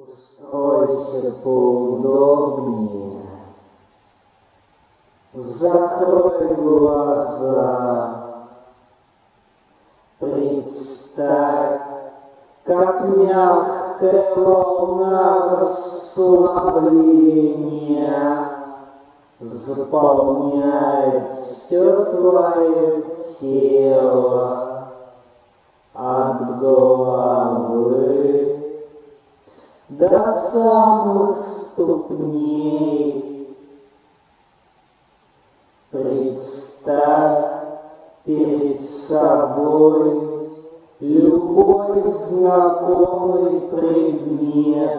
Устройся поудобнее, закрой глаза, представь, как мягкая волна расслабления заполняет все твое тело от головы до самых ступней. Представь перед собой любой знакомый предмет.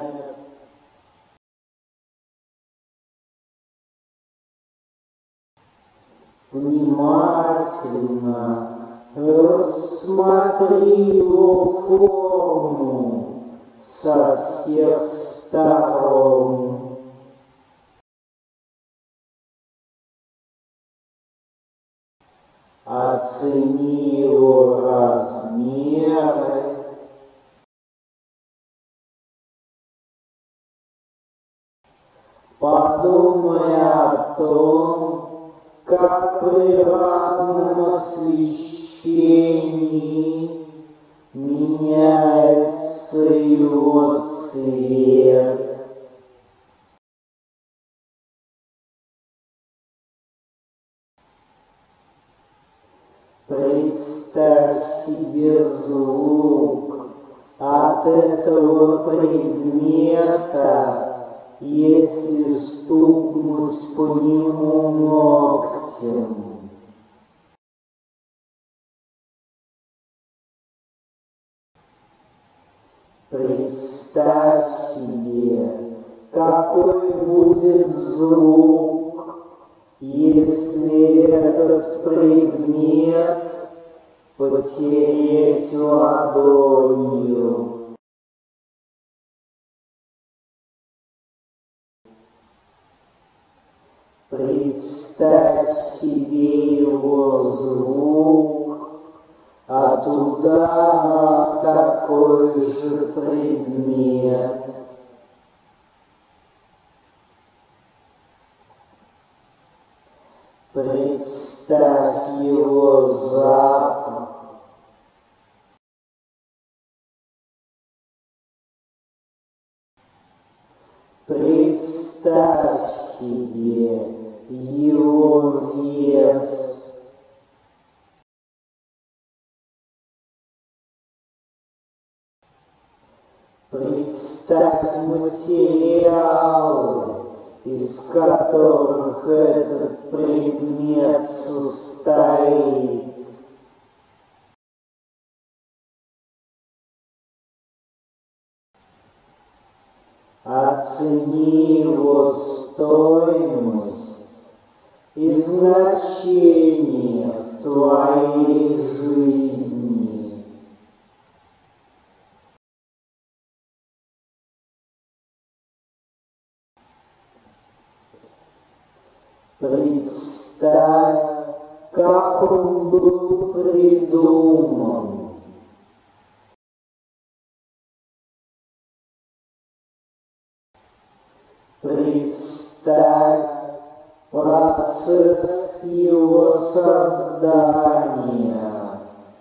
Внимательно рассмотри его форму со всех сторон. Оцени его размеры. Подумай о том, как при разном освещении меняется его цвет. Представь себе звук от этого предмета, если стукнуть по нему ногтем. Представь себе, какой будет звук, если этот предмет потереть ладонью. Представь себе его звук от удара такой же предмет. Представь его запах. Представь себе его вес. Представь материалы, из которых этот предмет состоит. Оцени его стоимость и значение в твоей жизни. Представь, как он был придуман. Представь процесс его создания.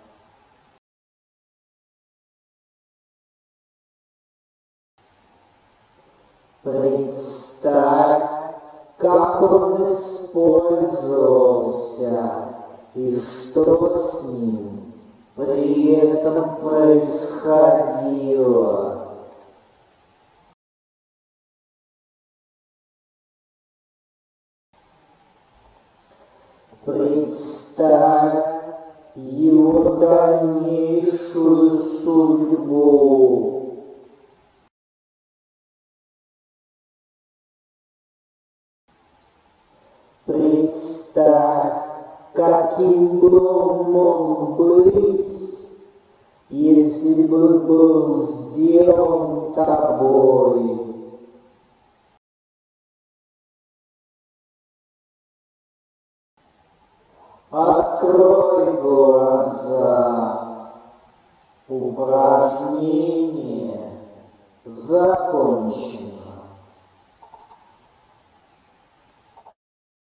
Представь, как он использовался и что с ним при этом происходило. Представь его дальнейшую судьбу. Представь, каким бы он мог быть, если бы был сделан тобой. Открой глаза. Упражнение закончен.